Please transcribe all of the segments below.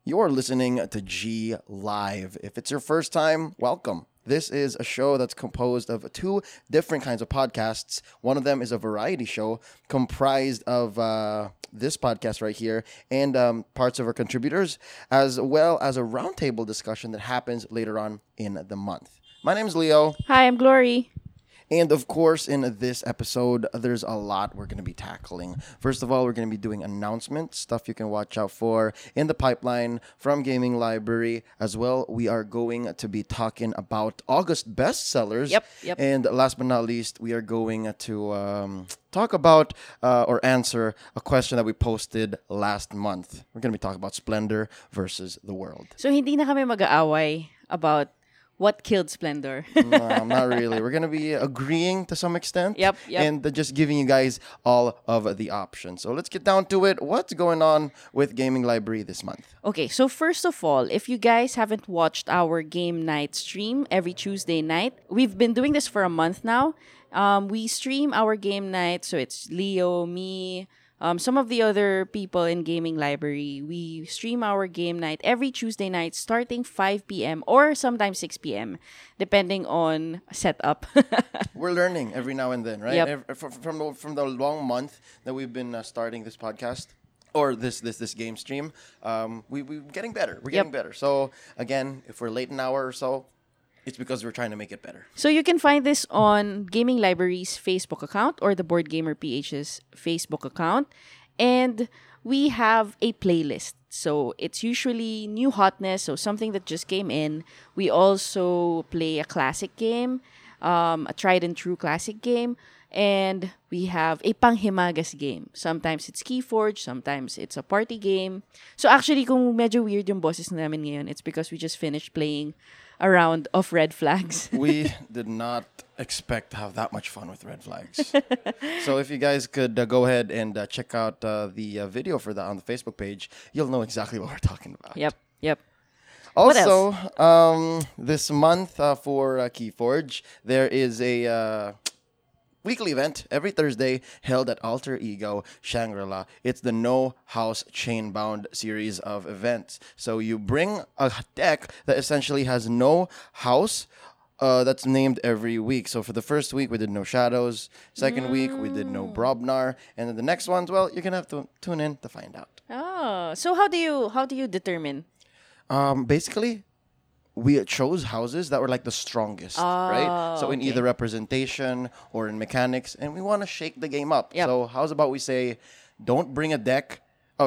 You're listening to G Live. If it's your first time, welcome. This is a show that's composed of two different kinds of podcasts. One of them is a variety show comprised of this podcast right here and parts of our contributors, as well as a roundtable discussion that happens later on in the month. My name is Leo. Hi, I'm Glory. And of course, in this episode, there's a lot we're going to be tackling. First of all, we're going to be doing announcements, stuff you can watch out for in the pipeline from Gaming Library. As well, we are going to be talking about August bestsellers. Yep. And last but not least, we are going to talk about or answer a question that we posted last month. We're going to be talking about Splendor versus the world. So, hindi na kami mag-aaway about what killed Splendor. No, not really. We're going to be agreeing to some extent. Yep. And just giving you guys all of the options. So let's get down to it. What's going on with Gaming Library this month? Okay, so first of all, if you guys haven't watched our game night stream every Tuesday night, we've been doing this for a month now. We stream our game night, so it's Leo, me, some of the other people in Gaming Library. We stream our game night every Tuesday night starting 5 p.m. or sometimes 6 p.m. depending on setup. We're learning every now and then, right? Yep. From the long month that we've been starting this podcast or this game stream, we're getting better. We're getting better. So again, if we're late an hour or so, it's because we're trying to make it better. So you can find this on Gaming Library's Facebook account or the Board Gamer PH's Facebook account. And we have a playlist. So it's usually new hotness, so something that just came in. We also play a classic game, a tried and true classic game. And we have a panghimagas game. Sometimes it's Keyforge, sometimes it's a party game. So actually, kung medyo weird yung boses namin ngayon, it's because we just finished playing a round of Red Flags. We did not expect to have that much fun with Red Flags. So if you guys could go ahead and check out the video for that on the Facebook page, you'll know exactly what we're talking about. Yep. Also, this month for Keyforge, there is a weekly event every Thursday held at Alter Ego Shangri-La. It's the No House Chainbound series of events. So you bring a deck that essentially has no house that's named every week. So for the first week, we did No Shadows. Second week, we did No Brobnar. And then the next ones, well, you're going to have to tune in to find out. Oh, so how do you determine? Basically, we chose houses that were like the strongest, right? So in either representation or in mechanics, and we want to shake the game up. Yep. So how's about we say, bring a deck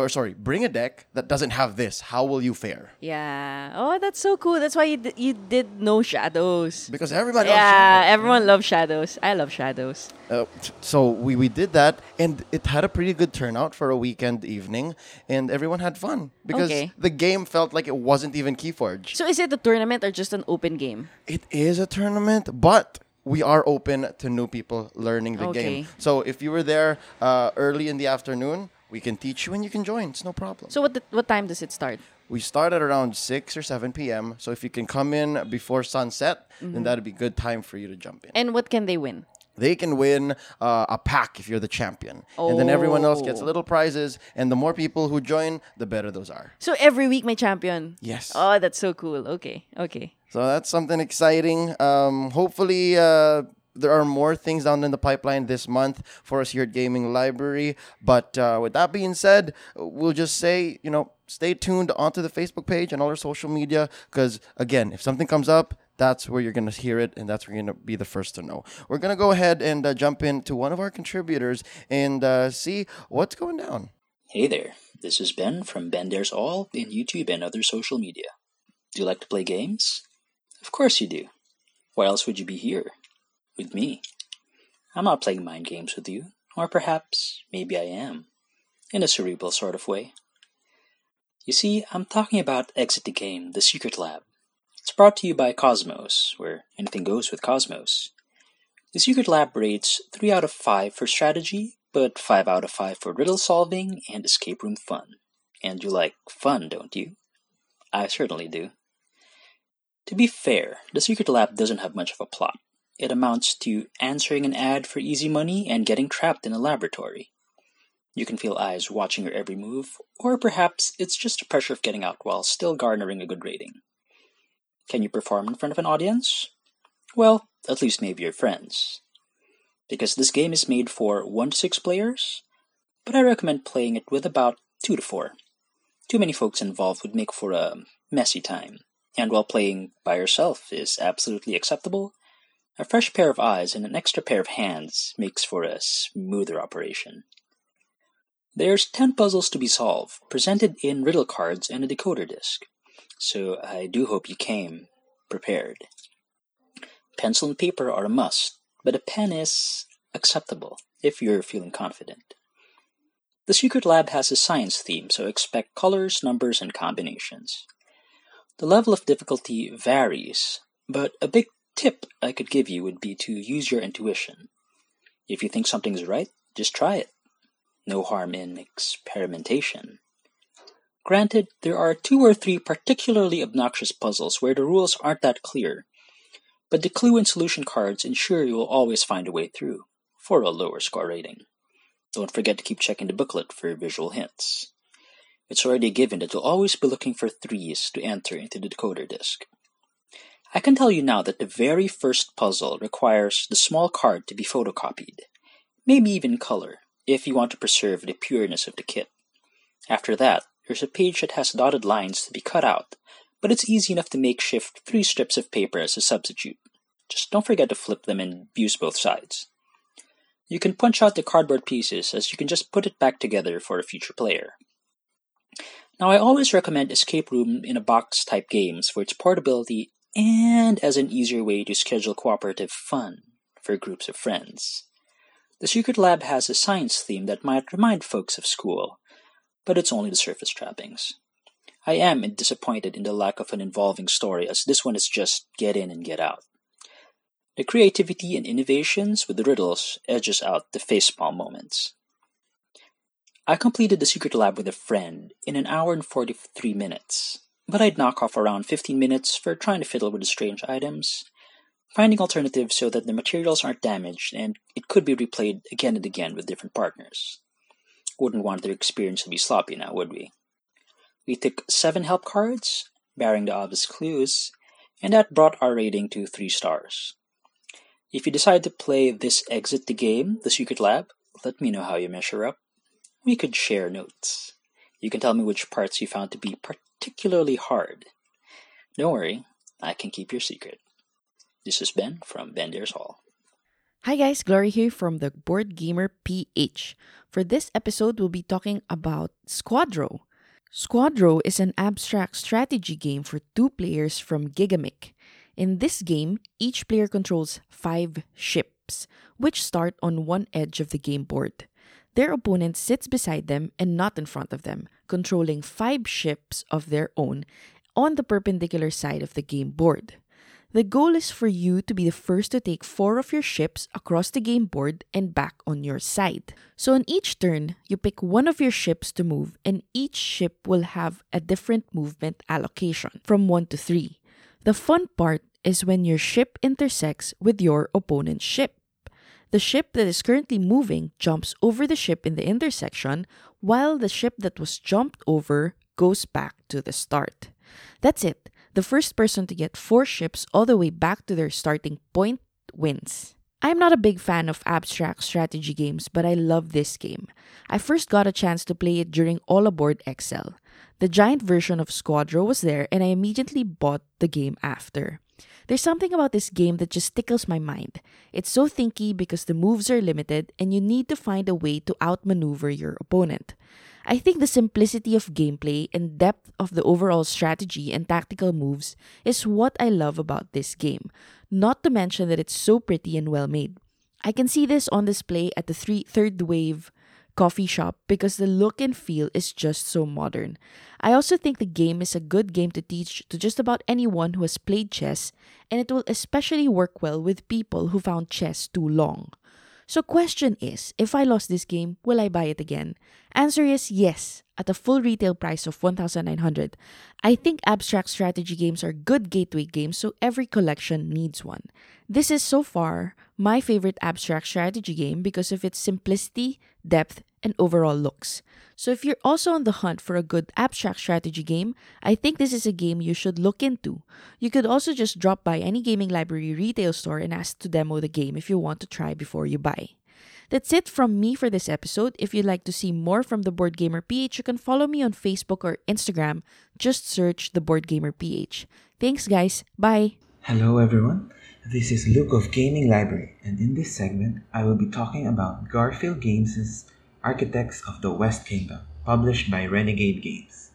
that doesn't have this. How will you fare? Yeah. Oh, that's so cool. That's why you did No Shadows. Because everybody loves Yeah, shadows. everyone loves Shadows. I love Shadows. So we did that, and it had a pretty good turnout for a weekend evening, and everyone had fun because the game felt like it wasn't even Keyforge. So is it a tournament or just an open game? It is a tournament, but we are open to new people learning the game. So if you were there early in the afternoon, we can teach you and you can join. It's no problem. So what time does it start? We start at around 6 or 7 p.m. So if you can come in before sunset, then that'd be a good time for you to jump in. And what can they win? They can win a pack if you're the champion. And then everyone else gets little prizes. And the more people who join, the better those are. So every week may champion? Yes. Oh, that's so cool. Okay. So that's something exciting. Hopefully, there are more things down in the pipeline this month for us here at Gaming Library. But with that being said, we'll just say, stay tuned onto the Facebook page and all our social media. Because, again, if something comes up, that's where you're going to hear it, and that's where you're going to be the first to know. We're going to go ahead and jump into one of our contributors and see what's going down. Hey there, this is Ben from Ben Dares All in YouTube and other social media. Do you like to play games? Of course you do. Why else would you be here? With me. I'm not playing mind games with you, or perhaps, maybe I am, in a cerebral sort of way. You see, I'm talking about Exit the Game, The Secret Lab. It's brought to you by Cosmos, where anything goes with Cosmos. The Secret Lab rates 3 out of 5 for strategy, but 5 out of 5 for riddle solving and escape room fun. And you like fun, don't you? I certainly do. To be fair, The Secret Lab doesn't have much of a plot. It amounts to answering an ad for easy money and getting trapped in a laboratory. You can feel eyes watching your every move, or perhaps it's just the pressure of getting out while still garnering a good rating. Can you perform in front of an audience? Well, at least maybe your friends. Because this game is made for 1 to 6 players, but I recommend playing it with about 2 to 4. Too many folks involved would make for a messy time, and while playing by yourself is absolutely acceptable, a fresh pair of eyes and an extra pair of hands makes for a smoother operation. There's 10 puzzles to be solved, presented in riddle cards and a decoder disc, so I do hope you came prepared. Pencil and paper are a must, but a pen is acceptable if you're feeling confident. The Secret Lab has a science theme, so expect colors, numbers, and combinations. The level of difficulty varies, but a big tip I could give you would be to use your intuition. If you think something's right, just try it. No harm in experimentation. Granted, there are 2 or 3 particularly obnoxious puzzles where the rules aren't that clear, but the clue and solution cards ensure you will always find a way through, for a lower score rating. Don't forget to keep checking the booklet for visual hints. It's already a given that you'll always be looking for 3s to enter into the decoder disc. I can tell you now that the very first puzzle requires the small card to be photocopied, maybe even color, if you want to preserve the pureness of the kit. After that, there's a page that has dotted lines to be cut out, but it's easy enough to makeshift 3 strips of paper as a substitute. Just don't forget to flip them and use both sides. You can punch out the cardboard pieces, as you can just put it back together for a future player. Now, I always recommend escape room in a box type games for its portability and as an easier way to schedule cooperative fun for groups of friends. The Secret Lab has a science theme that might remind folks of school, but it's only the surface trappings. I am disappointed in the lack of an involving story, as this one is just get in and get out. The creativity and innovations with the riddles edges out the facepalm moments. I completed the Secret Lab with a friend in 1 hour and 43 minutes, but I'd knock off around 15 minutes for trying to fiddle with the strange items, finding alternatives so that the materials aren't damaged and it could be replayed again and again with different partners. Wouldn't want their experience to be sloppy now, would we? We took 7 help cards, bearing the obvious clues, and that brought our rating to 3 stars. If you decide to play this Exit the Game, the Secret Lab, let me know how you measure up. We could share notes. You can tell me which parts you found to be particularly hard. Don't worry, I can keep your secret. This is Ben from Ben Dares Hall. Hi guys, Glory here from the Board Gamer PH. For this episode, we'll be talking about Squadro. Squadro is an abstract strategy game for 2 players from Gigamic. In this game, each player controls 5 ships, which start on one edge of the game board. Their opponent sits beside them and not in front of them, controlling 5 ships of their own on the perpendicular side of the game board. The goal is for you to be the first to take 4 of your ships across the game board and back on your side. So on each turn, you pick one of your ships to move, and each ship will have a different movement allocation from 1 to 3. The fun part is when your ship intersects with your opponent's ship. The ship that is currently moving jumps over the ship in the intersection, while the ship that was jumped over goes back to the start. That's it. The first person to get 4 ships all the way back to their starting point wins. I'm not a big fan of abstract strategy games, but I love this game. I first got a chance to play it during All Aboard XL. The giant version of Squadro was there, and I immediately bought the game after. There's something about this game that just tickles my mind. It's so thinky because the moves are limited and you need to find a way to outmaneuver your opponent. I think the simplicity of gameplay and depth of the overall strategy and tactical moves is what I love about this game, not to mention that it's so pretty and well made. I can see this on display at the Third Wave coffee shop because the look and feel is just so modern. I also think the game is a good game to teach to just about anyone who has played chess, and it will especially work well with people who found chess too long. So question is, if I lost this game, will I buy it again? Answer is yes, at a full retail price of 1,900. I think abstract strategy games are good gateway games, so every collection needs one. This is so far my favorite abstract strategy game because of its simplicity, depth, and overall looks. So if you're also on the hunt for a good abstract strategy game, I think this is a game you should look into. You could also just drop by any gaming library retail store and ask to demo the game if you want to try before you buy. That's it from me for this episode. If you'd like to see more from the Board Gamer PH, you can follow me on Facebook or Instagram. Just search the Board Gamer PH. Thanks, guys. Bye. Hello everyone, this is Luke of Gaming Library, and in this segment, I will be talking about Garphill Games' Architects of the West Kingdom, published by Renegade Games.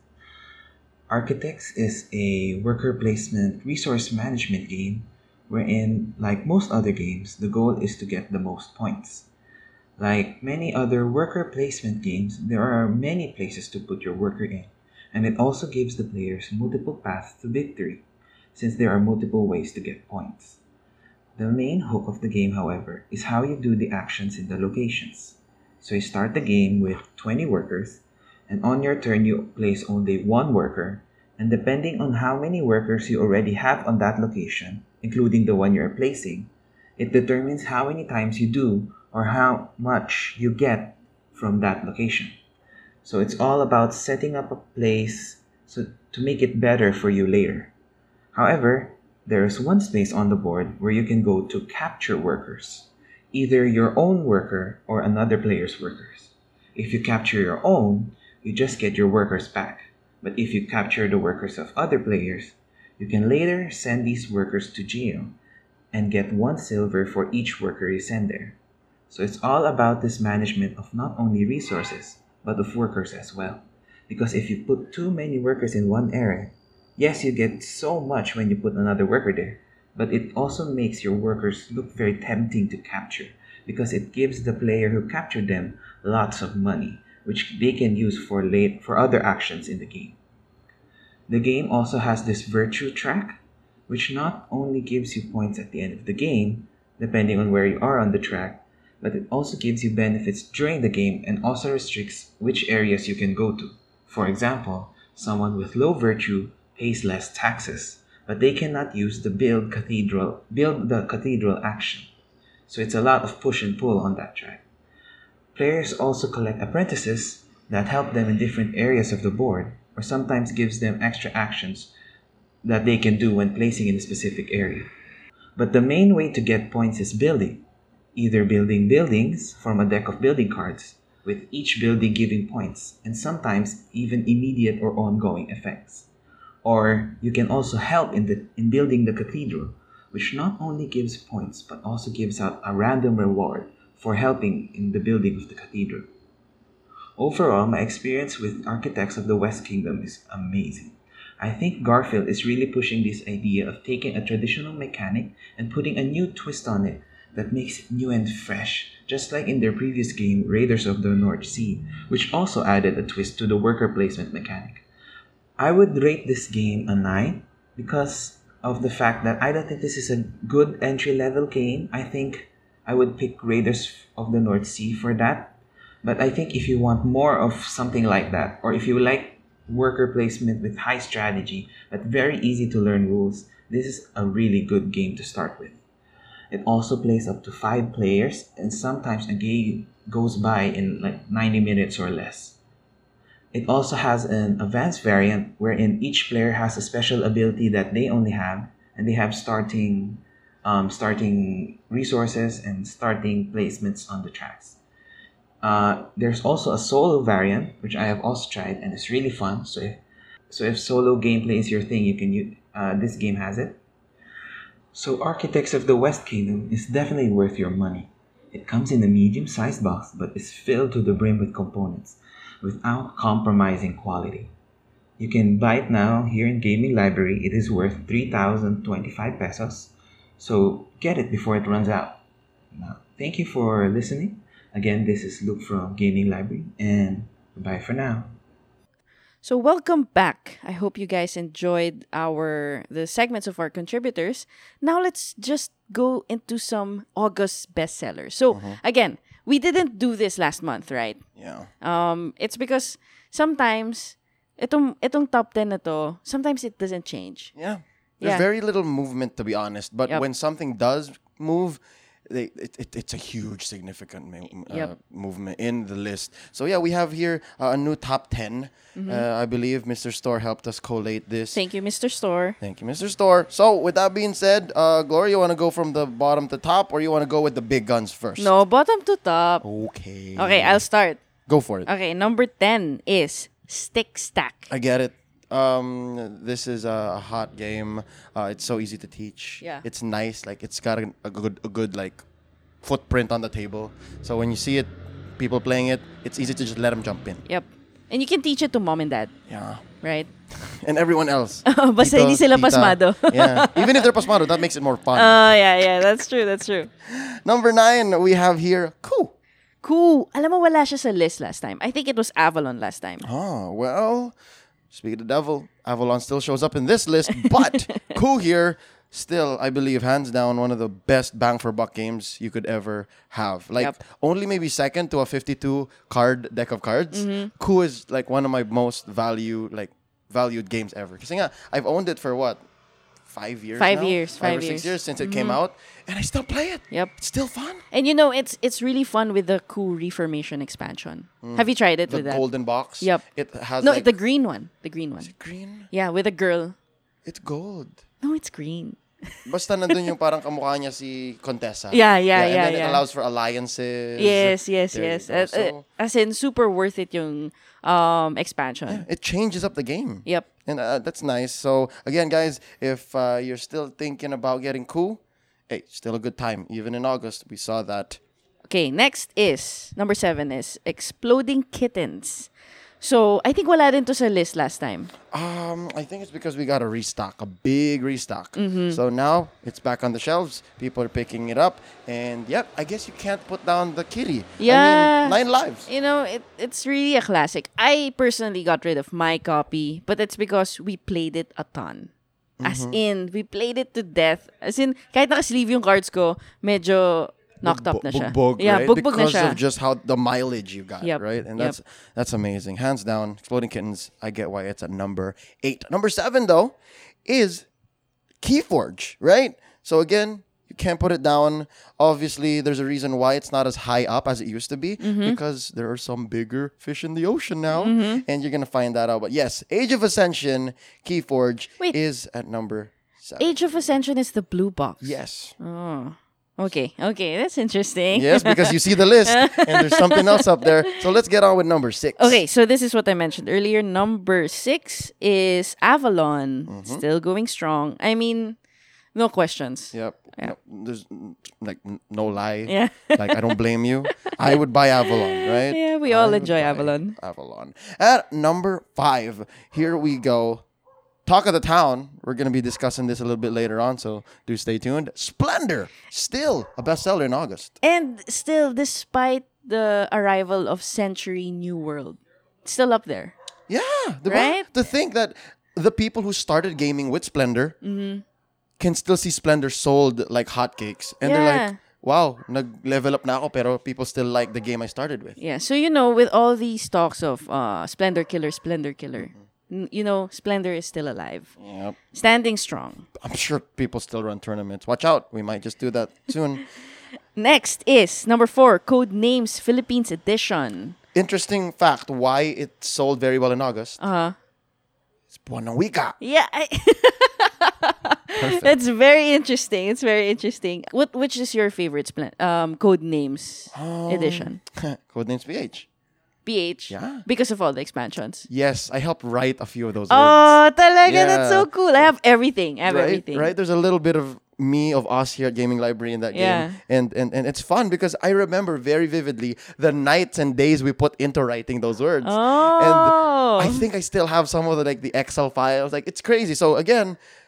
Architects is a worker placement resource management game wherein, like most other games, the goal is to get the most points. Like many other worker placement games, there are many places to put your worker in, and it also gives the players multiple paths to victory, since there are multiple ways to get points. The main hook of the game, however, is how you do the actions in the locations. So you start the game with 20 workers, and on your turn you place only one worker, and depending on how many workers you already have on that location, including the one you're placing, it determines how many times you do or how much you get from that location. So it's all about setting up a place to make it better for you later. However, there is one space on the board where you can go to capture workers, either your own worker or another player's workers. If you capture your own, you just get your workers back. But if you capture the workers of other players, you can later send these workers to jail and get 1 silver for each worker you send there. So it's all about this management of not only resources, but of workers as well. Because if you put too many workers in one area, yes, you get so much when you put another worker there, but it also makes your workers look very tempting to capture because it gives the player who captured them lots of money, which they can use for other actions in the game. The game also has this virtue track, which not only gives you points at the end of the game, depending on where you are on the track, but it also gives you benefits during the game and also restricts which areas you can go to. For example, someone with low virtue pays less taxes, but they cannot use the build the cathedral action. So it's a lot of push and pull on that track. Players also collect apprentices that help them in different areas of the board, or sometimes gives them extra actions that they can do when placing in a specific area. But the main way to get points is building. Either building buildings from a deck of building cards, with each building giving points, and sometimes even immediate or ongoing effects. Or you can also help in building the cathedral, which not only gives points but also gives out a random reward for helping in the building of the cathedral. Overall, my experience with Architects of the West Kingdom is amazing. I think Garphill is really pushing this idea of taking a traditional mechanic and putting a new twist on it that makes it new and fresh, just like in their previous game, Raiders of the North Sea, which also added a twist to the worker placement mechanic. I would rate this game a 9 because of the fact that I don't think this is a good entry-level game. I think I would pick Raiders of the North Sea for that. But I think if you want more of something like that, or if you like worker placement with high strategy but very easy to learn rules, this is a really good game to start with. It also plays up to 5 players, and sometimes a game goes by in like 90 minutes or less. It also has an advanced variant wherein each player has a special ability that they only have, and they have starting resources and starting placements on the tracks. There's also a solo variant, which I have also tried, and it's really fun. So if solo gameplay is your thing, you can this game has it. So Architects of the West Kingdom is definitely worth your money. It comes in a medium-sized box but is filled to the brim with components without compromising quality. You can buy it now here in Gaming Library. It is worth 3,025 pesos. So get it before it runs out. Now, thank you for listening. Again, this is Luke from Gaming Library, and bye for now. So welcome back. I hope you guys enjoyed the segments of our contributors. Now let's just go into some August bestsellers. So again, we didn't do this last month, right? Yeah. It's because sometimes itong top 10 na to, sometimes it doesn't change. Yeah. There's Yeah. very little movement, to be honest. But Yep. when something does move, it's a huge, significant Yep. movement in the list. So yeah, we have here a new top 10. I believe Mr. Store helped us collate this. Thank you, Mr. Store. Thank you, Mr. Store. So with that being said, Gloria, you want to go from the bottom to top, or you want to go with the big guns first? No, bottom to top. Okay. Okay, I'll start. Go for it. Okay, number 10 is Stick Stack. I get it. This is a hot game. It's so easy to teach. Yeah. It's nice. Like it's got a good like footprint on the table. So when you see it, people playing it, it's easy to just let them jump in. Yep. And you can teach it to mom and dad, Yeah. right? And everyone else. Basta Tito, hindi sila tita. pasmado. Yeah. Even if they're pasmado, that makes it more fun. Yeah, that's true, that's true. Number 9, we have here Coup. Cool. Alam mo, wala siya sa list last time. I think it was Avalon last time. Oh, well, speak of the devil, Avalon still shows up in this list, but Coup here, still, I believe, hands down, one of the best bang for buck games you could ever have. Like, Yep. only maybe second to a 52 card deck of cards. Coup is like one of my most valued games ever. Kasi nga, I've owned it for what? 5 years 5 now? years, 5 or 6 5 years. years since it came out, and I still play it. Yep. It's still fun. And you know, it's really fun with the Coup Reformation expansion. Have you tried it The with that? golden box. Yep. It has No, like, the green one. The green one. green. Yeah, with a girl. It's gold. No, it's green. Basta nandun yung parang kamukha niya si Contessa. Yeah, And then yeah. it allows for alliances. Yes. There you go. So, As in, super worth it yung expansion. it changes up the game. Yep. And that's nice. So, again, guys, if you're still thinking about getting Coup, hey, still a good time. Even in August, we saw that. Okay, next is, number 7 is Exploding Kittens. So, I think wala din to sa list last time. I think it's because we got a restock, a big restock. Mm-hmm. So now it's back on the shelves. People are picking it up. And yep, I guess you can't put down the kitty. Yeah. I mean, 9 lives. You know, it's really a classic. I personally got rid of my copy, but it's because we played it a ton. As in, we played it to death. As in, kahit nakasleeve yung cards ko, medyo knocked up na siya. Bugbog, Yeah, right? bugbog na Because siya. of just how the mileage you got, Yep, right? And yep. that's amazing. Hands down, Exploding Kittens, I get why it's at number 8. Number 7, though, is Keyforge, right? So again, you can't put it down. Obviously, there's a reason why it's not as high up as it used to be, because there are some bigger fish in the ocean now, and you're going to find that out. But yes, Age of Ascension, Keyforge Wait. is at number 7. Age of Ascension is the blue box. Yes. Oh. Okay, that's interesting. Yes, because you see the list and there's something else up there. So let's get on with number 6. Okay, so this is what I mentioned earlier. Number 6 is Avalon. Still going strong. I mean, no questions. Yep. Yeah. No, there's like no lie. Yeah. Like I don't blame you. I would buy Avalon, right? Yeah, we all I would enjoy buy Avalon. Avalon. At number 5, here we go. Talk of the town. We're going to be discussing this a little bit later on, so do stay tuned. Splendor, still a bestseller in August. And still, despite the arrival of Century New World, still up there. Yeah, diba? Right? To think that the people who started gaming with Splendor can still see Splendor sold like hotcakes, and they're Yeah. like, "Wow, nag-level up na ako, pero people still like the game I started with." Yeah, so you know, with all these talks of Splendor Killer, you know, Splendor is still alive. Yep. Standing strong. I'm sure people still run tournaments. Watch out. We might just do that soon. Next is number 4, Code Names Philippines Edition. Interesting fact why it sold very well in August. It's Buwan ng Wika. Yeah, Perfect. that's very interesting. It's very interesting. Which is your favorite Code Names edition? Codenames PH. PH. Yeah. Because of all the expansions. Yes, I helped write a few of those words. Oh, talaga, Yeah. that's so cool. I have everything. right? Everything. Right? There's a little bit of me, of us here at Gaming Library in that Yeah. game. And it's fun because I remember very vividly the nights and days we put into writing those words. Oh. And I think I still have some of the Excel files. Like, it's crazy. So again,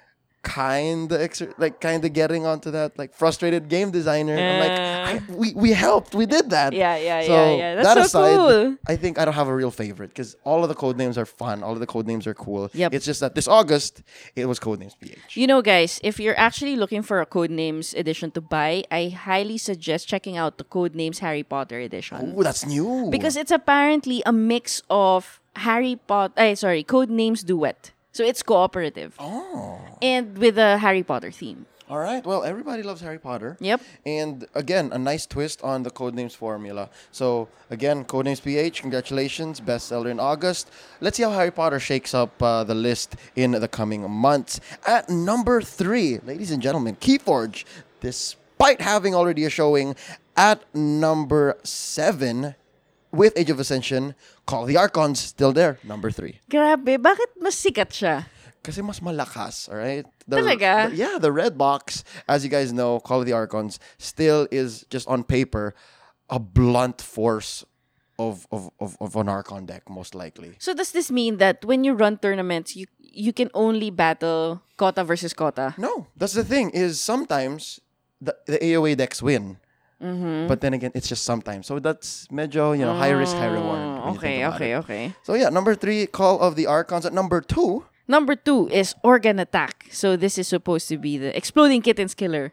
kind of getting onto that like frustrated game designer. I'm like, we helped, we did that. So That's that so aside, cool. I think I don't have a real favorite because all of the code names are fun. All of the code names are cool. Yep. It's just that this August it was Codenames PH. You know, guys, if you're actually looking for a Codenames edition to buy, I highly suggest checking out the Codenames Harry Potter edition. Oh, that's new. Because it's apparently a mix of Codenames Duet. So it's cooperative. Oh. And with a Harry Potter theme. All right. Well, everybody loves Harry Potter. Yep. And again, a nice twist on the Codenames formula. So again, Codenames PH, congratulations, bestseller in August. Let's see how Harry Potter shakes up the list in the coming months. At number 3, ladies and gentlemen, Keyforge, despite having already a showing at number 7 with Age of Ascension, Call of the Archons still there, number 3. Grabe, bakit mas sikat siya? Kasi mas malakas, alright? Talaga? The red box, as you guys know, Call of the Archons, still is just on paper a blunt force of an Archon deck, most likely. So does this mean that when you run tournaments, you can only battle Kota versus Kota? No, that's the thing, is sometimes the AoE decks win. But then again, it's just sometimes. So that's medyo, high risk, high reward. when you think about it. Okay. So yeah, number 3, Call of the Archons. At number 2, Number 2 is Organ Attack. So this is supposed to be the Exploding Kittens killer.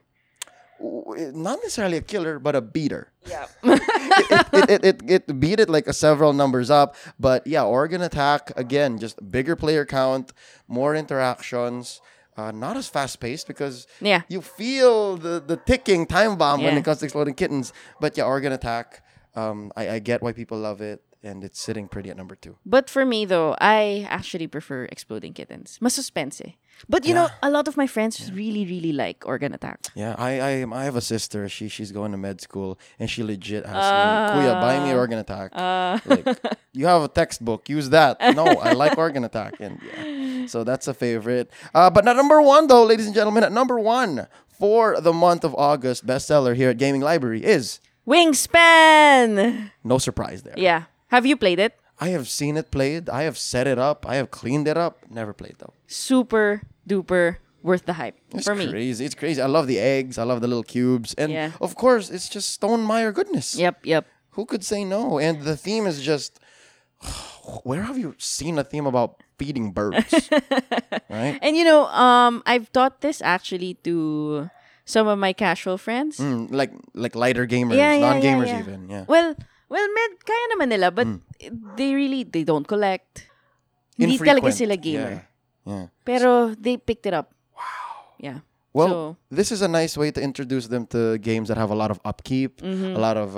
not necessarily a killer, but a beater. Yeah. It beat it like several numbers up. But yeah, Organ Attack, again, just bigger player count, more interactions. Not as fast paced because you feel the ticking time bomb when it comes to Exploding Kittens. But yeah, Organ Attack, I get why people love it. And it's sitting pretty at number 2. But for me, though, I actually prefer Exploding Kittens. Mas suspense eh. But you know, a lot of my friends really, really like Organ Attack. Yeah, I have a sister. She's going to med school, and she legit asked me, "Kuya, buy me Organ Attack." Like, you have a textbook, use that. No, I like Organ Attack, and yeah, so that's a favorite. But not number 1 though, ladies and gentlemen. At number 1 for the month of August, bestseller here at Gaming Library is Wingspan. no surprise there. Yeah. Have you played it? I have seen it played. I have set it up. I have cleaned it up. Never played though. Super duper worth the hype for me. It's crazy. I love the eggs. I love the little cubes, and of course, it's just Stonemaier goodness. Yep. Who could say no? And the theme is just, where have you seen a theme about feeding birds? Right? And you know, I've taught this actually to some of my casual friends. Like lighter gamers, Yeah. non-gamers even. Yeah. Well, kaya naman nila, but they don't collect. Hindi talaga Infrequent. sila gamer. Yeah. Pero they picked it up. Wow. Yeah. Well, So, this is a nice way to introduce them to games that have a lot of upkeep, Mm-hmm. a lot of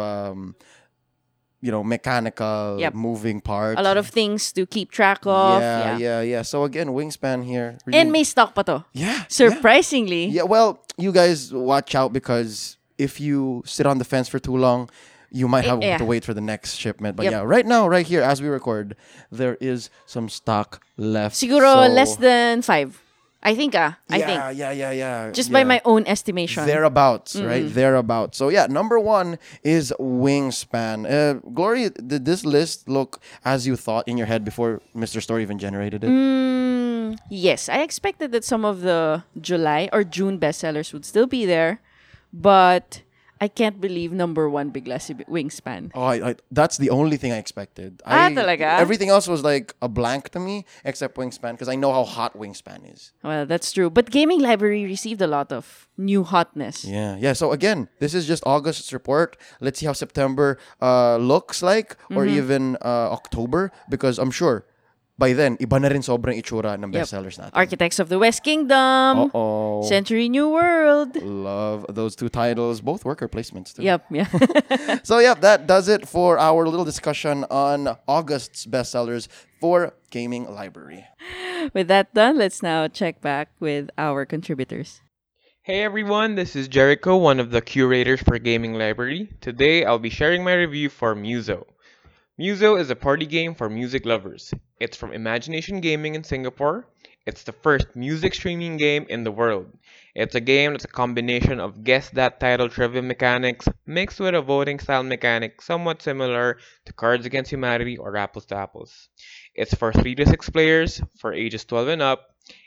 mechanical moving parts. a lot of things to keep track of. Yeah. So again, Wingspan here. Really, And may stock pa to. yeah. Surprisingly. Yeah, well, you guys watch out because if you sit on the fence for too long, you might have to wait for the next shipment. But yeah, right now, right here, as we record, there is some stock left. Siguro So- less than 5. I think. I think. Yeah. Just by my own estimation. Thereabouts, right? Thereabouts. So yeah, number 1 is Wingspan. Glory, did this list look as you thought in your head before Mr. Store even generated it? Yes, I expected that some of the July or June bestsellers would still be there, but I can't believe number 1 bigla si Wingspan. Oh, that's the only thing I expected. Talaga? Everything else was like a blank to me except Wingspan because I know how hot Wingspan is. Well, that's true. But Gaming Library received a lot of new hotness. Yeah. So again, this is just August's report. Let's see how September looks like or even October because I'm sure by then, iba na rin sobrang itsura ng bestsellers natin. Architects of the West Kingdom, Uh-oh. Century New World. Love those 2 titles. Both worker placements too. Yep, yeah. So yeah, that does it for our little discussion on August's bestsellers for Gaming Library. With that done, let's now check back with our contributors. Hey everyone, this is Jericho, one of the curators for Gaming Library. Today I'll be sharing my review for Muso. Muso is a party game for music lovers. It's from Imagination Gaming in Singapore. It's the first music streaming game in the world. It's a game that's a combination of guess that title trivia mechanics mixed with a voting style mechanic somewhat similar to Cards Against Humanity or Apples to Apples. It's for 3 to 6 players for ages 12 and up.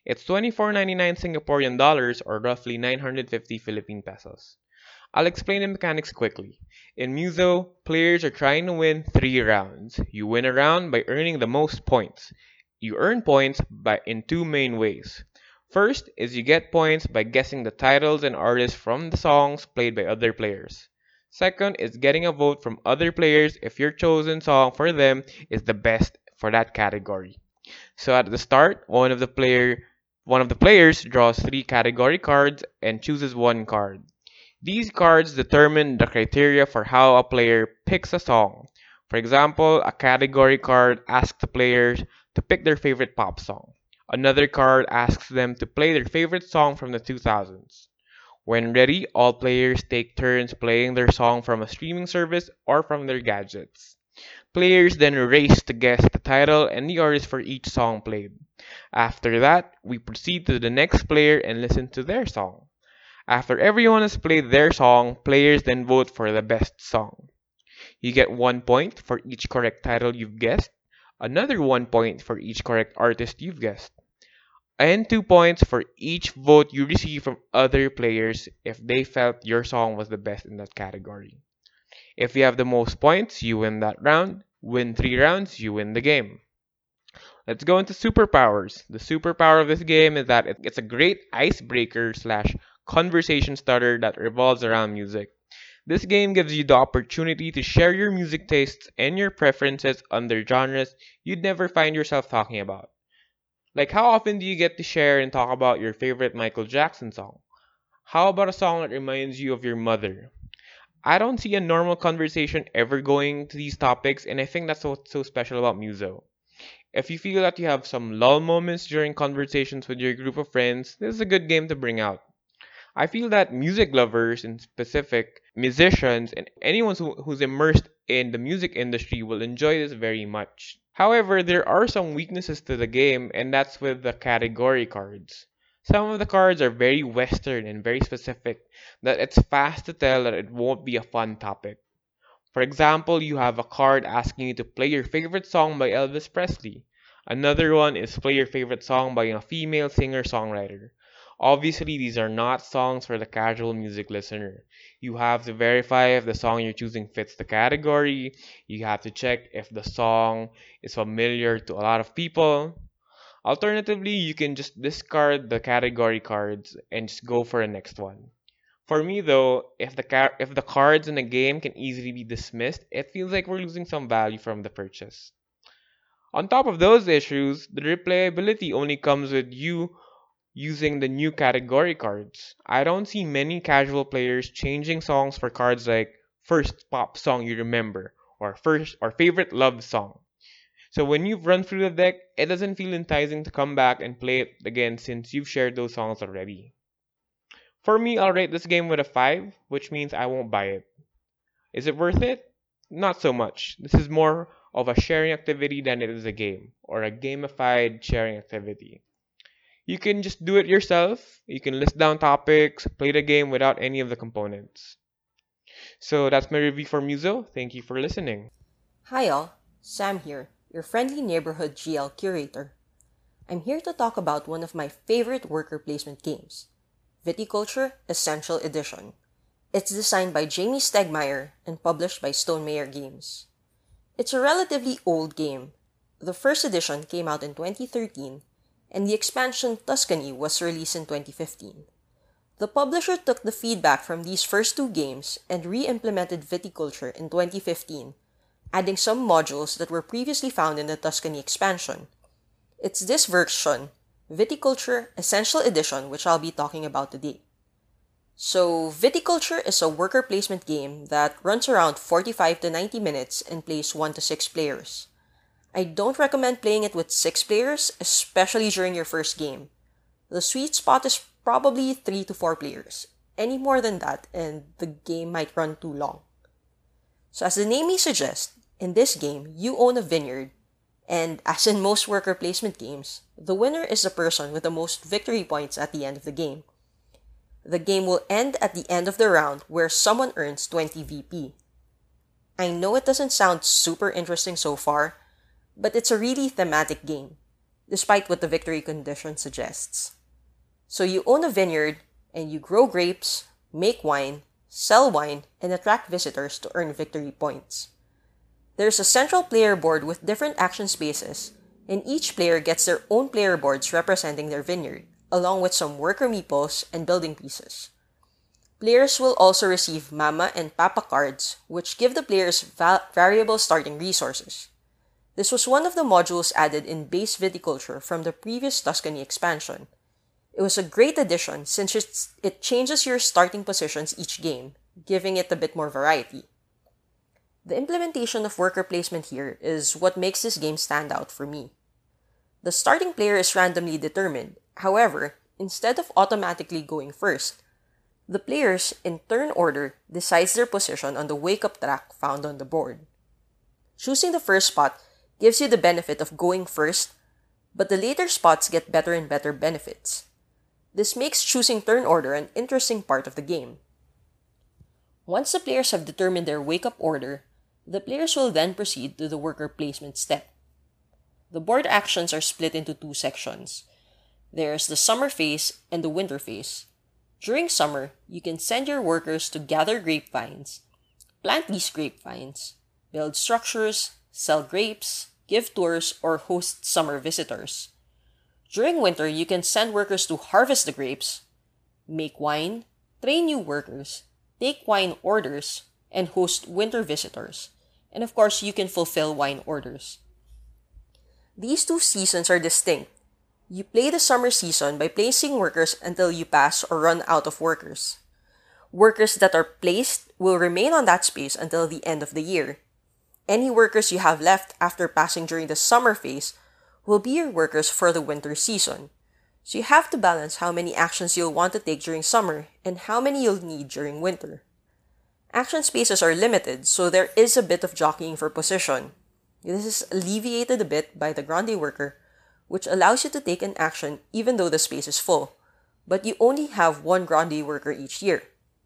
It's 24.99 Singaporean dollars or roughly 950 Philippine pesos. I'll explain the mechanics quickly. In Muso, players are trying to win 3 rounds. You win a round by earning the most points. You earn points in two main ways. First is you get points by guessing the titles and artists from the songs played by other players. Second is getting a vote from other players if your chosen song for them is the best for that category. So at the start, one of the players draws 3 category cards and chooses one card. These cards determine the criteria for how a player picks a song. For example, a category card asks the players to pick their favorite pop song. Another card asks them to play their favorite song from the 2000s. When ready, all players take turns playing their song from a streaming service or from their gadgets. Players then race to guess the title and the artist for each song played. After that, we proceed to the next player and listen to their song. After everyone has played their song, players then vote for the best song. You get 1 point for each correct title you've guessed, another 1 point for each correct artist you've guessed, and 2 points for each vote you receive from other players if they felt your song was the best in that category. If you have the most points, you win that round. Win 3 rounds, you win the game. Let's go into superpowers. The superpower of this game is that it's a great icebreaker slash conversation starter that revolves around music. This game gives you the opportunity to share your music tastes and your preferences under genres you'd never find yourself talking about. Like, how often do you get to share and talk about your favorite Michael Jackson song? How about a song that reminds you of your mother? I don't see a normal conversation ever going to these topics, and I think that's what's so special about Muso. If you feel that you have some lull moments during conversations with your group of friends, this is a good game to bring out. I feel that music lovers, in specific musicians, and anyone who's immersed in the music industry will enjoy this very much. However, there are some weaknesses to the game, and that's with the category cards. Some of the cards are very Western and very specific, that it's fast to tell that it won't be a fun topic. For example, you have a card asking you to play your favorite song by Elvis Presley. Another one is play your favorite song by a female singer-songwriter. Obviously, these are not songs for the casual music listener. You have to verify if the song you're choosing fits the category. You have to check if the song is familiar to a lot of people. Alternatively, you can just discard the category cards and just go for the next one. For me though, if the cards in the game can easily be dismissed, it feels like we're losing some value from the purchase. On top of those issues, the replayability only comes with you using the new category cards. I don't see many casual players changing songs for cards like first pop song you remember or first or favorite love song. So when you've run through the deck, it doesn't feel enticing to come back and play it again since you've shared those songs already. For me, I'll rate this game with a 5, which means I won't buy it. Is it worth it? Not so much. This is more of a sharing activity than it is a game, or a gamified sharing activity. You can just do it yourself, you can list down topics, play the game without any of the components. So that's my review for Muso. Thank you for listening. Hi all, Sam here, your friendly neighborhood GL curator. I'm here to talk about one of my favorite worker placement games, Viticulture Essential Edition. It's designed by Jamie Stegmaier and published by Stonemaier Games. It's a relatively old game. The first edition came out in 2013, and the expansion Tuscany was released in 2015. The publisher took the feedback from these first two games and re-implemented Viticulture in 2015, adding some modules that were previously found in the Tuscany expansion. It's this version, Viticulture Essential Edition, which I'll be talking about today. So, Viticulture is a worker placement game that runs around 45 to 90 minutes and plays 1 to 6 players. I don't recommend playing it with 6 players, especially during your first game. The sweet spot is probably 3 to 4 players. Any more than that, and the game might run too long. So as the name may suggest, in this game, you own a vineyard, and as in most worker placement games, the winner is the person with the most victory points at the end of the game. The game will end at the end of the round where someone earns 20 VP. I know it doesn't sound super interesting so far, but it's a really thematic game. despite what the victory condition suggests. So you own a vineyard and you grow grapes, make wine, sell wine, and attract visitors to earn victory points. There's a central player board with different action spaces, and each player gets their own player boards representing their vineyard, along with some worker meeples and building pieces. Players will also receive Mama and Papa cards, which give the players variable starting resources. This was one of the modules added in base viticulture from the previous Tuscany expansion. It was a great addition since it changes your starting positions each game, giving it a bit more variety. The implementation of worker placement here is what makes this game stand out for me. The starting player is randomly determined. However, instead of automatically going first, the players, in turn order, decides their position on the wake-up track found on the board. Choosing the first spot gives you the benefit of going first, but the later spots get better and better benefits. This makes choosing turn order an interesting part of the game. Once the players have determined their wake-up order, the players will then proceed to the worker placement step. The board actions are split into two sections. There's the summer phase and the winter phase. During summer, you can send your workers to gather grapevines, plant these grapevines, build structures, sell grapes, give tours, or host summer visitors. During winter, you can send workers to harvest the grapes, make wine, train new workers, take wine orders, and host winter visitors. And of course, you can fulfill wine orders. These two seasons are distinct. You play the summer season by placing workers until you pass or run out of workers. Workers that are placed will remain on that space until the end of the year. Any workers you have left after passing during the summer phase will be your workers for the winter season. So you have to balance how many actions you'll want to take during summer and how many you'll need during winter. Action spaces are limited, so there is a bit of jockeying for position. This is alleviated a bit by the Grande worker, which allows you to take an action even though the space is full, but you only have one Grande worker each year.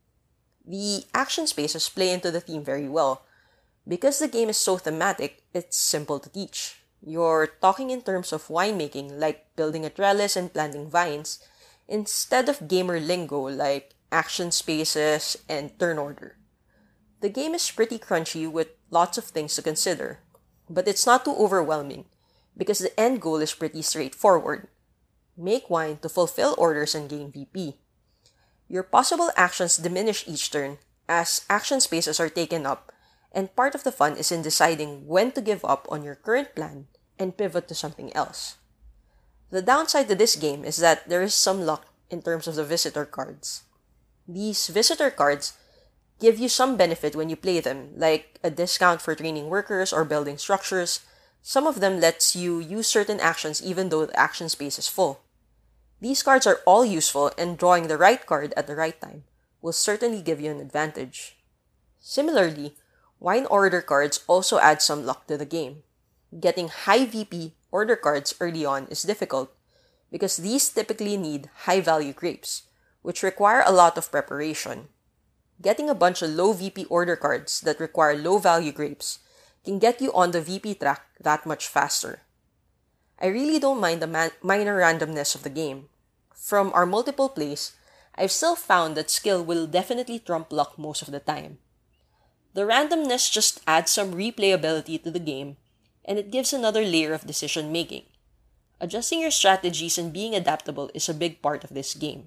The action spaces play into the theme very well. Because the game is so thematic, it's simple to teach. You're talking in terms of winemaking, like building a trellis and planting vines, instead of gamer lingo like action spaces and turn order. The game is pretty crunchy with lots of things to consider, but it's not too overwhelming because the end goal is pretty straightforward. Make wine to fulfill orders and gain VP. Your possible actions diminish each turn as action spaces are taken up, and part of the fun is in deciding when to give up on your current plan and pivot to something else. The downside to this game is that there is some luck in terms of the visitor cards. These visitor cards give you some benefit when you play them, like a discount for training workers or building structures. Some of them lets you use certain actions even though the action space is full. These cards are all useful, and drawing the right card at the right time will certainly give you an advantage. Similarly, wine order cards also add some luck to the game. Getting high VP order cards early on is difficult because these typically need high value grapes, which require a lot of preparation. Getting a bunch of low VP order cards that require low value grapes can get you on the VP track that much faster. I really don't mind the minor randomness of the game. From our multiple plays, I've still found that skill will definitely trump luck most of the time. The randomness just adds some replayability to the game, and it gives another layer of decision making. Adjusting your strategies and being adaptable is a big part of this game.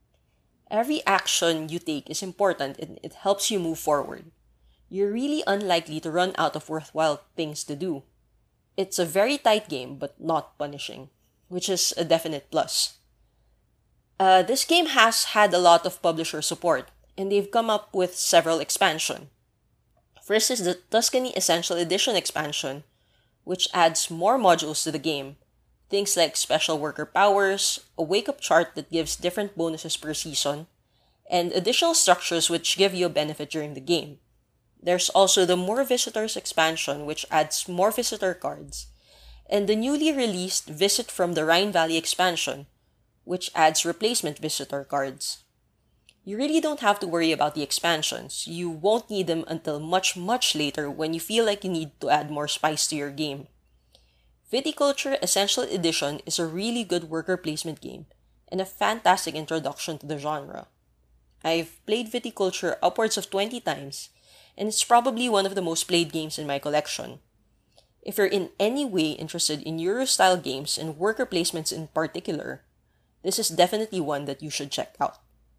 Every action you take is important and it helps you move forward. You're really unlikely to run out of worthwhile things to do. It's a very tight game but not punishing, which is a definite plus. This game has had a lot of publisher support, and they've come up with several expansions. First is the Tuscany Essential Edition expansion, which adds more modules to the game. Things like special worker powers, a wake-up chart that gives different bonuses per season, and additional structures which give you a benefit during the game. There's also the More Visitors expansion, which adds more visitor cards, and the newly released Visit from the Rhine Valley expansion, which adds replacement visitor cards. You really don't have to worry about the expansions. You won't need them until much later when you feel like you need to add more spice to your game. Viticulture Essential Edition is a really good worker placement game and a fantastic introduction to the genre. I've played Viticulture upwards of 20 times, and it's probably one of the most played games in my collection. If you're in any way interested in Euro-style games and worker placements in particular, this is definitely one that you should check out.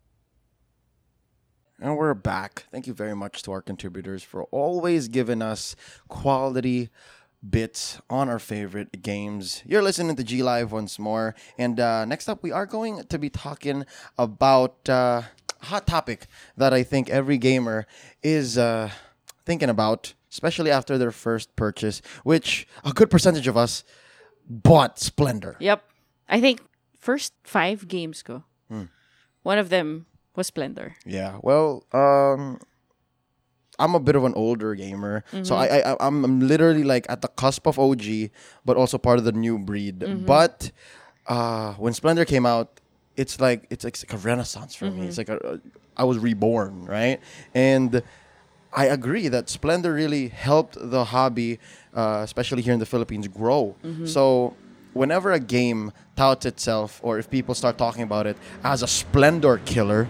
And we're back. Thank you very much to our contributors for always giving us quality bits on our favorite games. You're listening to G Live once more. And next up, we are going to be talking about a hot topic that I think every gamer is thinking about, especially after their first purchase, which a good percentage of us bought Splendor. Yep. I think first 5 games ko. One of them was Splendor. Yeah. Well, I'm a bit of an older gamer, so I'm literally like at the cusp of OG, but also part of the new breed. But when Splendor came out, it's like a renaissance for me. It's like I was reborn, right? And I agree that Splendor really helped the hobby, especially here in the Philippines, grow. So whenever a game touts itself, or if people start talking about it as a Splendor killer,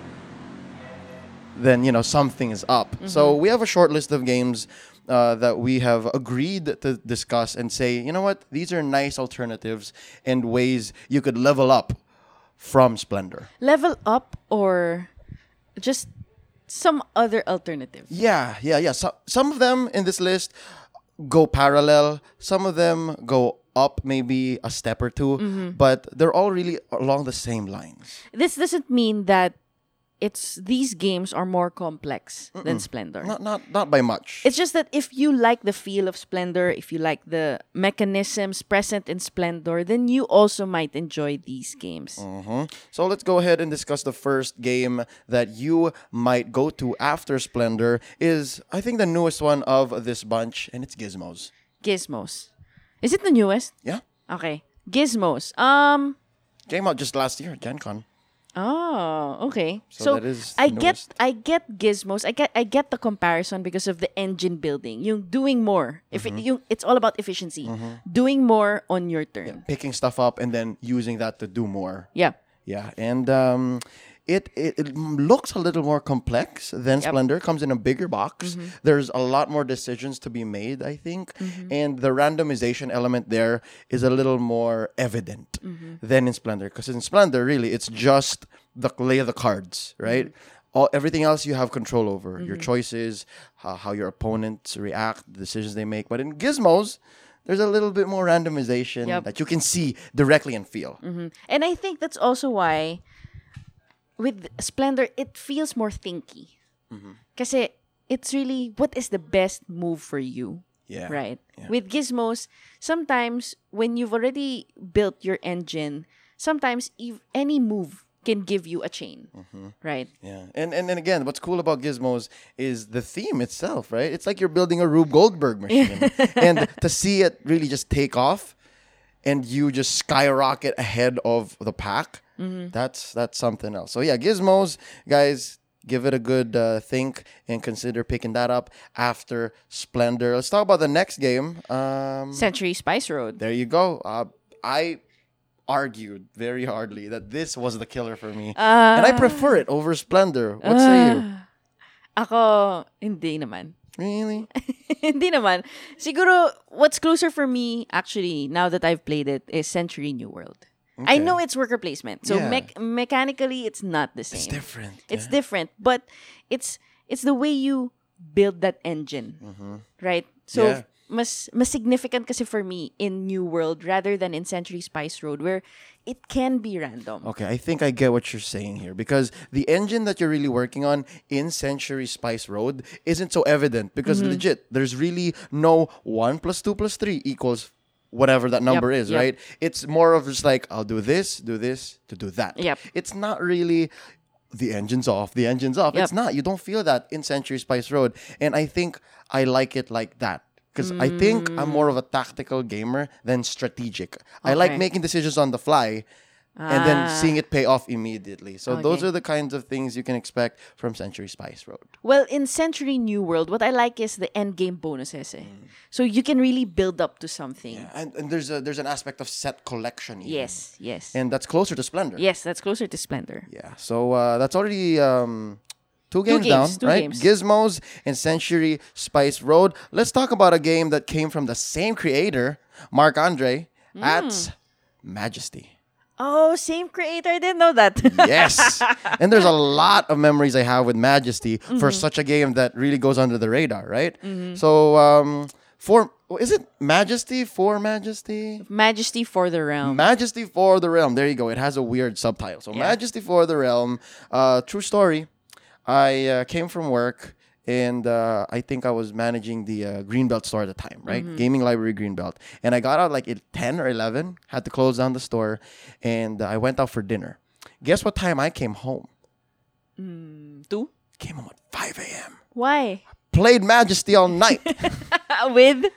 then something is up. So we have a short list of games that we have agreed to discuss and say, you know what, these are nice alternatives and ways you could level up from Splendor. Level up or just some other alternative? Yeah. So, some of them in this list go parallel. Some of them go up maybe a step or two, but they're all really along the same lines. This doesn't mean that these games are more complex than Splendor. Not by much. It's just that if you like the feel of Splendor, if you like the mechanisms present in Splendor, then you also might enjoy these games. So let's go ahead and discuss the first game that you might go to after Splendor is, I think, the newest one of this bunch, and it's Gizmos. Gizmos. Is it the newest? Yeah. Okay. Gizmos. Came out just last year, Gen Con. Oh, okay. So that is the I newest. get Gizmos. I get the comparison because of the engine building. Yung doing more. It's all about efficiency. Doing more on your turn. Picking stuff up and then using that to do more. Yeah. Yeah, and it looks a little more complex than Splendor. Comes in a bigger box. There's a lot more decisions to be made, I think. And the randomization element there is a little more evident than in Splendor. Because in Splendor, really, it's just the lay of the cards, right? Everything else you have control over. Your choices, how your opponents react, the decisions they make. But in Gizmos, there's a little bit more randomization that you can see directly and feel. And I think that's also why with Splendor, it feels more thinky. Kasi it's really, what is the best move for you? Yeah. Right? Yeah. With Gizmos, sometimes when you've already built your engine, sometimes any move can give you a chain. Right? Yeah. And again, what's cool about Gizmos is the theme itself, right? It's like you're building a Rube Goldberg machine. And to see it really just take off and you just skyrocket ahead of the pack, that's something else. So yeah, Gizmos, guys, give it a good think and consider picking that up after Splendor. Let's talk about the next game. Century Spice Road. There you go. I argued very hardly that this was the killer for me. And I prefer it over Splendor. What say you? Ako, hindi naman. Really? Hindi naman. Siguro, what's closer for me, actually, now that I've played it, is Century New World. I know it's worker placement. So Yeah. mechanically, it's not the same. It's different. It's different. But it's the way you build that engine. Right? So, Yeah. mas significant kasi for me in New World rather than in Century Spice Road where it can be random. Okay, I think I get what you're saying here because the engine that you're really working on in Century Spice Road isn't so evident because legit, there's really no 1 + 2 + 3 equals whatever that number is, yep. right? It's more of just like, I'll do this to do that. Yep. It's not really the engine's off. Yep. It's not. You don't feel that in Century Spice Road. And I think I like it like that. Because I think I'm more of a tactical gamer than strategic. I like Okay. making decisions on the fly, and then seeing it pay off immediately. So those Okay. are the kinds of things you can expect from Century Spice Road. Well, in Century New World, what I like is the end game bonuses. So you can really build up to something. And there's an aspect of set collection. Even. Yes, yes. And that's closer to Splendor. Yes, that's closer to Splendor. Yeah. So that's already two games down, games, two right? games. Gizmos and Century Spice Road. Let's talk about a game that came from the same creator, Mark Andre, at Majesty. Oh, same creator. I didn't know that. Yes. And there's a lot of memories I have with Majesty for such a game that really goes under the radar, right? So, is it Majesty for Majesty? Majesty for the Realm. Majesty for the Realm. There you go. It has a weird subtitle. So, Majesty for the Realm. True story. I came from work and I think I was managing the Greenbelt store at the time, right? Gaming Library Greenbelt. And I got out like at 10 or 11, had to close down the store, and I went out for dinner. Guess what time I came home? 2? Came home at 5 a.m. Why? Played Majesty all night. With?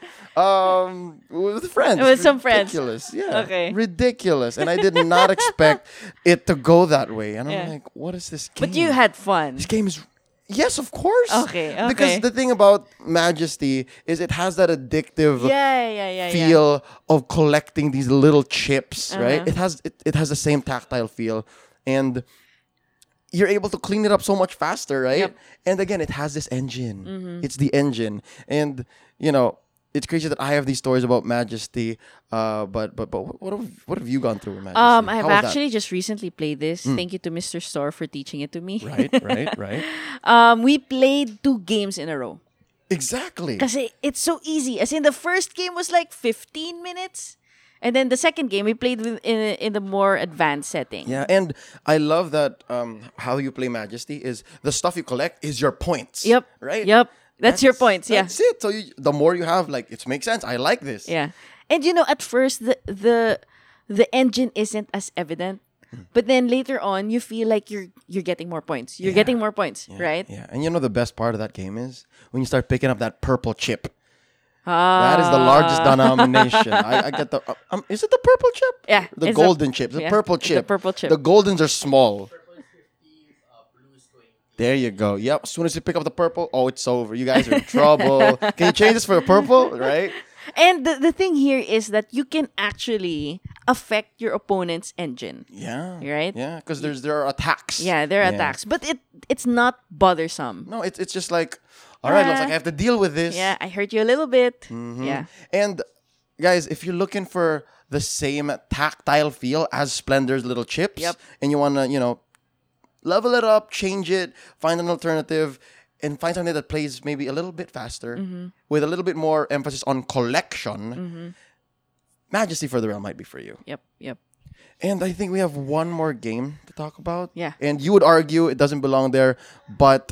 With friends. With some friends. Ridiculous. Yeah. Okay. Ridiculous. And I did not expect it to go that way. And I'm Yeah. like, what is this game? But you had fun. This game is... Yes, of course. Okay, Because okay. the thing about Majesty is it has that addictive Yeah. feel of collecting these little chips, right? Uh-huh. It has the same tactile feel, and you're able to clean it up so much faster, right? Yep. And again, it has this engine. It's the engine, and it's crazy that I have these stories about Majesty. But what have you gone through with Majesty? I've How was that? actually just recently played this. Thank you to Mr. Store for teaching it to me. Right. We played 2 games in a row. Exactly. Because it's so easy. As in, the first game was like 15 minutes. And then the second game, we played in the more advanced setting. Yeah, and I love that how you play Majesty is the stuff you collect is your points. Yep. Right? Yep. That's your points, yeah. That's it. So the more you have, like, it makes sense. I like this. Yeah. And at first the engine isn't as evident. But then later on you feel like you're getting more points. You're getting more points, right? Yeah. And the best part of that game is when you start picking up that purple chip. That is the largest denomination. I get the... is it the purple chip? Yeah, The it's golden chip. The purple it's the chip. purple chip. The goldens are small. There you go. Yep. As soon as you pick up the purple, it's over. You guys are in trouble. Can you change this for a purple? Right? And the thing here is that you can actually affect your opponent's engine. Yeah. Right? Yeah. Because there are attacks. Yeah, there are attacks. But it's not bothersome. No, it's just like, all right, looks like I have to deal with this. Yeah, I hurt you a little bit. Yeah. And guys, if you're looking for the same tactile feel as Splendor's little chips, Yep. and you want to, level it up, change it, find an alternative, and find something that plays maybe a little bit faster with a little bit more emphasis on collection, Majesty for the Realm might be for you. Yep. And I think we have one more game to talk about. Yeah. And you would argue it doesn't belong there, but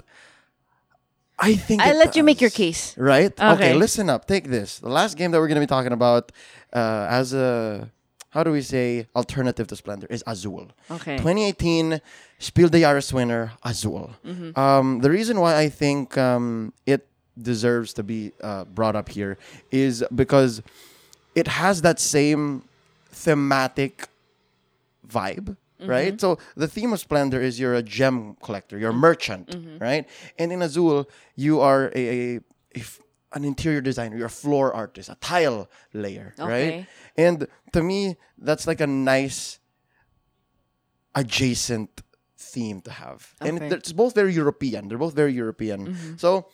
I think I'll it let you make your does. case. Right? Okay. Listen up. Take this. The last game that we're going to be talking about as a, how do we say, alternative to Splendor is Azul. Okay. 2018 Spiel des Jahres winner, Azul. The reason why I think it deserves to be brought up here is because it has that same thematic vibe. Right? So the theme of Splendor is you're a gem collector, you're a merchant, right? And in Azul, you are an interior designer, you're a floor artist, a tile layer, right? Okay. And to me, that's like a nice adjacent theme to have. And Okay. it's both very European. They're both very European. So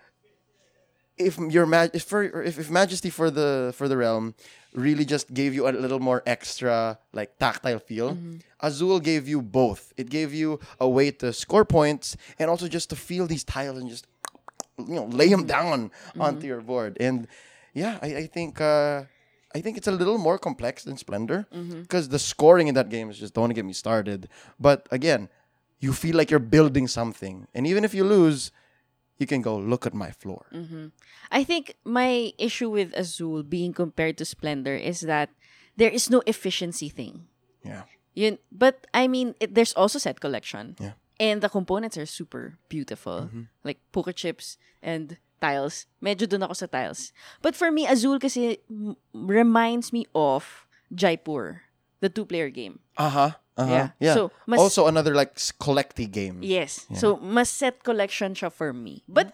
if Majesty for the Realm really just gave you a little more extra like tactile feel, Azul gave you both. It gave you a way to score points and also just to feel these tiles and just lay them down onto your board. And yeah, I think it's a little more complex than Splendor because the scoring in that game is just, don't get me started. But again, you feel like you're building something, and even if you lose, you can go look at my floor. I think my issue with Azul being compared to Splendor is that there is no efficiency thing. Yeah. But I mean, there's also set collection. Yeah. And the components are super beautiful. Like poker chips and tiles. Medyo dun ako sa tiles. But for me, Azul kasi reminds me of Jaipur, the 2-player game. Uh-huh. Yeah. So, Also another like collecty game. yes. So, mas set collection siya for me. But,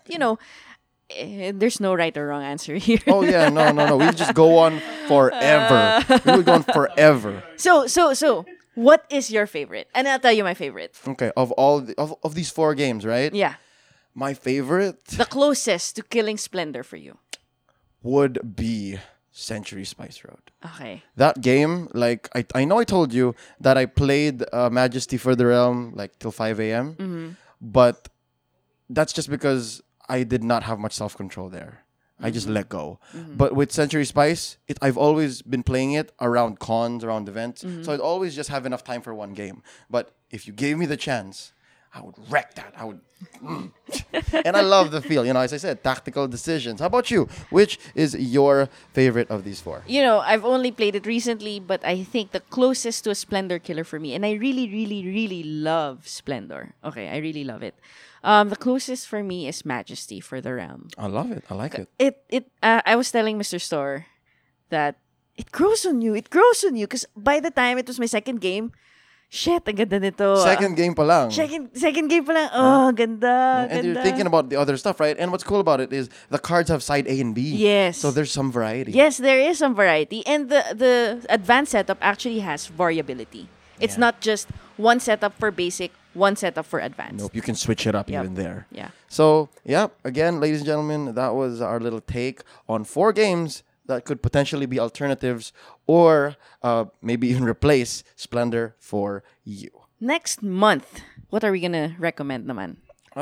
there's no right or wrong answer here. Oh yeah, no. We just go on forever. We would go on forever. So, what is your favorite? And I'll tell you my favorite. Okay, of these 4 games, right? Yeah. My favorite The closest to Killing Splendor for you. would be Century Spice Road. Okay. That game, like I know I told you that I played Majesty for the Realm like till 5 a.m. But that's just because I did not have much self-control there. I just let go. But with Century Spice, I've always been playing it around cons, around events. So I'd always just have enough time for one game. But if you gave me the chance, I would wreck that. I would. And I love the feel. As I said, tactical decisions. How about you? Which is your favorite of these 4? I've only played it recently, but I think the closest to a Splendor killer for me, and I really, really, really love Splendor. Okay, I really love it. The closest for me is Majesty for the Realm. I love it. I like it. I was telling Mr. Store that it grows on you. It grows on you. Because by the time it was my second game, shit, ang ganda nito. Second game pa lang. Second game pa lang. Oh, ganda. And you're ganda. thinking about the other stuff, right? And what's cool about it is the cards have side A and B. Yes. So there's some variety. Yes, there is some variety. And the advanced setup actually has variability. It's not just one setup for basic, one setup for advanced. Nope, you can switch it up Yep. even there. Yeah. So, again, ladies and gentlemen, that was our little take on 4 games that could potentially be alternatives or maybe even replace Splendor for you. Next month, what are we gonna recommend naman?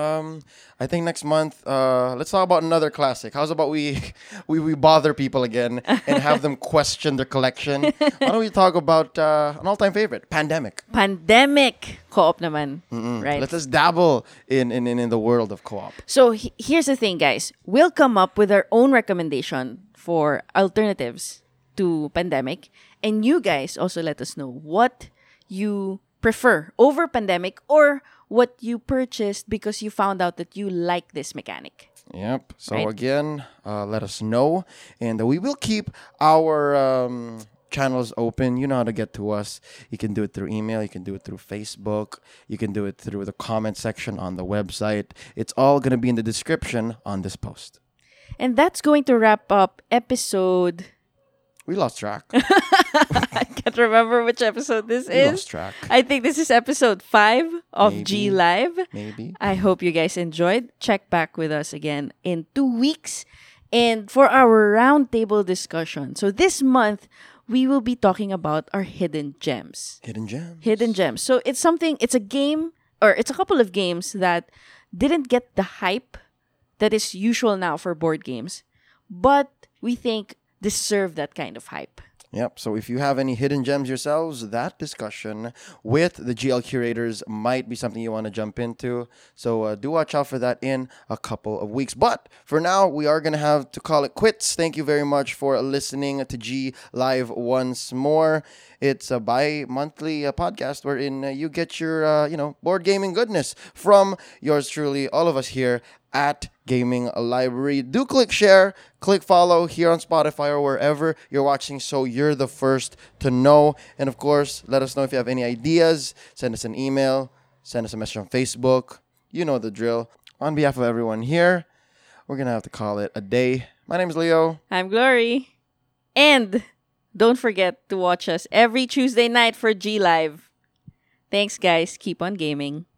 I think next month, let's talk about another classic. How's about we bother people again and have them question their collection? Why don't we talk about an all-time favorite, Pandemic? Pandemic co-op naman, right? Let us dabble in the world of co-op. So here's the thing, guys. We'll come up with our own recommendation for alternatives to Pandemic, and you guys also let us know what you prefer over Pandemic or what you purchased because you found out that you like this mechanic. Yep. So Right. again, let us know, and we will keep our channels open. You know how to get to us. You can do it through email. You can do it through Facebook. You can do it through the comment section on the website. It's all gonna be in the description on this post. And that's going to wrap up episode... We lost track. I can't remember which episode this We is. lost track. I think this is episode 5 of Maybe. G Live. Maybe. I hope you guys enjoyed. Check back with us again in 2 weeks. And for our roundtable discussion. So this month, we will be talking about our hidden gems. Hidden gems. Hidden gems. So it's a game, or it's a couple of games that didn't get the hype that is usual now for board games, but we think deserve that kind of hype. Yep. So if you have any hidden gems yourselves, that discussion with the GL curators might be something you want to jump into. So do watch out for that in a couple of weeks. But for now, we are going to have to call it quits. Thank you very much for listening to G Live once more. It's a bi-monthly podcast wherein you get your, board gaming goodness from yours truly, all of us here at Gaming Library. Do click share, click follow here on Spotify or wherever you're watching so you're the first to know. And of course, let us know if you have any ideas. Send us an email, send us a message on Facebook. You know the drill. On behalf of everyone here, we're going to have to call it a day. My name is Leo. I'm Glory. And don't forget to watch us every Tuesday night for G Live. Thanks, guys. Keep on gaming.